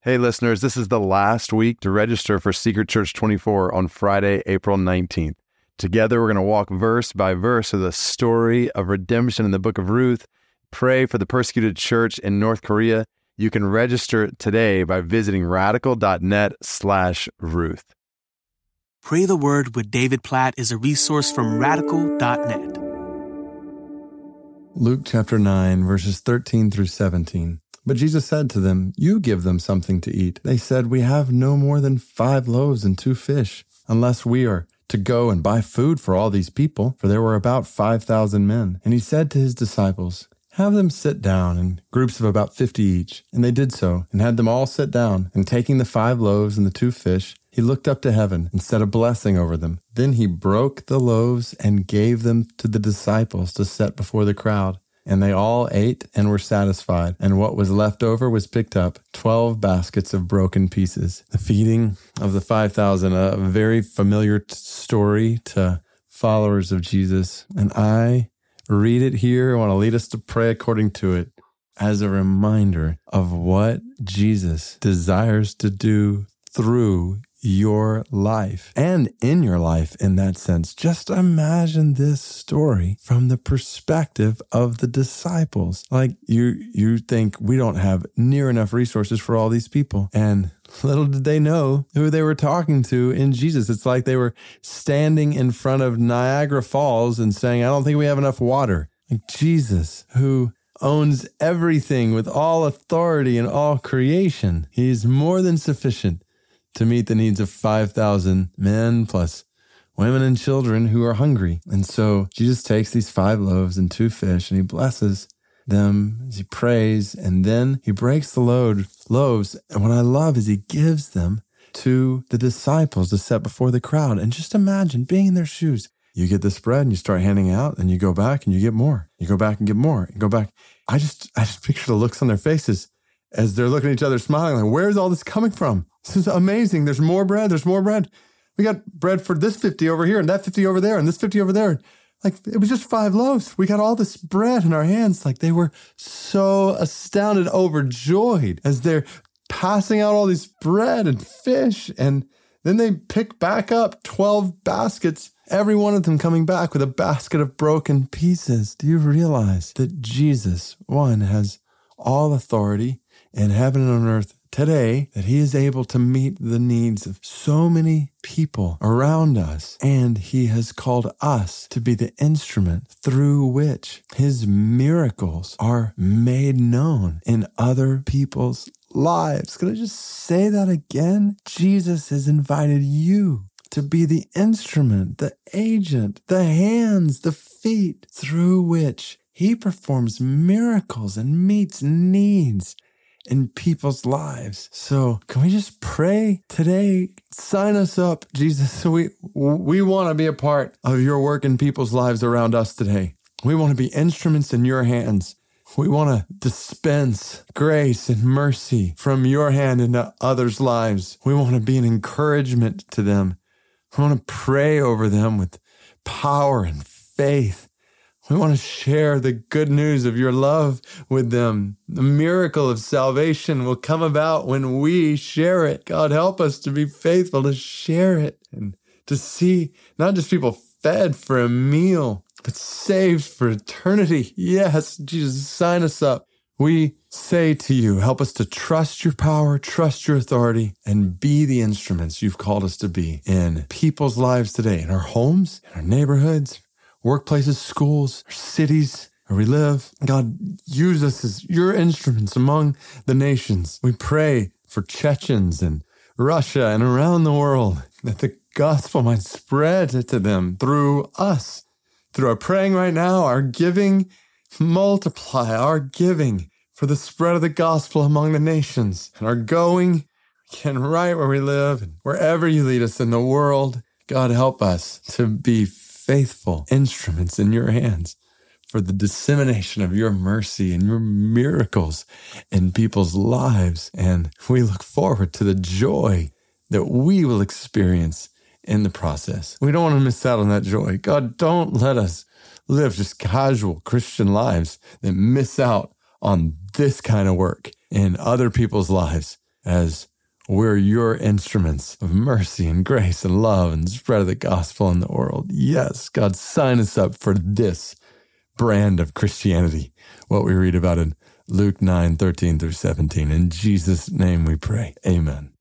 Hey listeners, this is the last week to register for Secret Church 24 on Friday, April 19th. Together, we're going to walk verse by verse through the story of redemption in the book of Ruth, pray for the persecuted church in North Korea. You can register today by visiting radical.net/Ruth. Pray the Word with David Platt is a resource from radical.net. Luke chapter 9, verses 13 through 17. But Jesus said to them, "You give them something to eat." They said, "We have no more than 5 loaves and 2 fish, unless we are to go and buy food for all these people." For there were about 5,000 men. And he said to his disciples, "Have them sit down in groups of about 50 each." And they did so, and had them all sit down. And taking the 5 loaves and the 2 fish, he looked up to heaven and said a blessing over them. Then he broke the loaves and gave them to the disciples to set before the crowd. And they all ate and were satisfied. And what was left over was picked up, 12 baskets of broken pieces. The feeding of the 5,000, a very familiar story to followers of Jesus. And I read it here. I want to lead us to pray according to it as a reminder of what Jesus desires to do through your life and in your life in that sense. Just imagine this story from the perspective of the disciples. Like you think we don't have near enough resources for all these people. And little did they know who they were talking to in Jesus. It's like they were standing in front of Niagara Falls and saying, "I don't think we have enough water." Like Jesus, who owns everything with all authority and all creation. He's more than sufficient to meet the needs of 5,000 men plus women and children who are hungry. And so Jesus takes these 5 loaves and 2 fish and he blesses them as he prays, and then he breaks the loaves. And what I love is he gives them to the disciples to set before the crowd. And just imagine being in their shoes. You get this bread and you start handing out, and you go back and you get more. You go back and get more. You go back. I just picture the looks on their faces as they're looking at each other smiling, like, where's all this coming from? This is amazing. There's more bread. There's more bread. We got bread for this 50 over here and that 50 over there and this 50 over there. Like, it was just 5 loaves. We got all this bread in our hands. Like, they were so astounded, overjoyed as they're passing out all this bread and fish. And then they pick back up 12 baskets, every one of them coming back with a basket of broken pieces. Do you realize that Jesus, one, has all authority in heaven and on earth today, that he is able to meet the needs of so many people around us, and he has called us to be the instrument through which his miracles are made known in other people's lives. Could I just say that again? Jesus has invited you to be the instrument, the agent, the hands, the feet through which he performs miracles and meets needs in people's lives. So can we just pray today? Sign us up, Jesus. We want to be a part of your work in people's lives around us today. We want to be instruments in your hands. We want to dispense grace and mercy from your hand into others' lives. We want to be an encouragement to them. We want to pray over them with power and faith. We want to share the good news of your love with them. The miracle of salvation will come about when we share it. God, help us to be faithful to share it and to see not just people fed for a meal, but saved for eternity. Yes, Jesus, sign us up. We say to you, help us to trust your power, trust your authority, and be the instruments you've called us to be in people's lives today, in our homes, in our neighborhoods, workplaces, schools, cities, where we live. God, use us as your instruments among the nations. We pray for Chechens and Russia and around the world, that the gospel might spread to them through us. Through our praying right now, our giving, multiply our giving for the spread of the gospel among the nations, and our going, again, right where we live and wherever you lead us in the world. God, help us to be faithful instruments in your hands for the dissemination of your mercy and your miracles in people's lives. And we look forward to the joy that we will experience in the process. We don't want to miss out on that joy. God, don't let us live just casual Christian lives that miss out on this kind of work in other people's lives. as we're your instruments of mercy and grace and love and spread of the gospel in the world. Yes, God, sign us up for this brand of Christianity, what we read about in Luke 9:13 through 17. In Jesus' name we pray. Amen.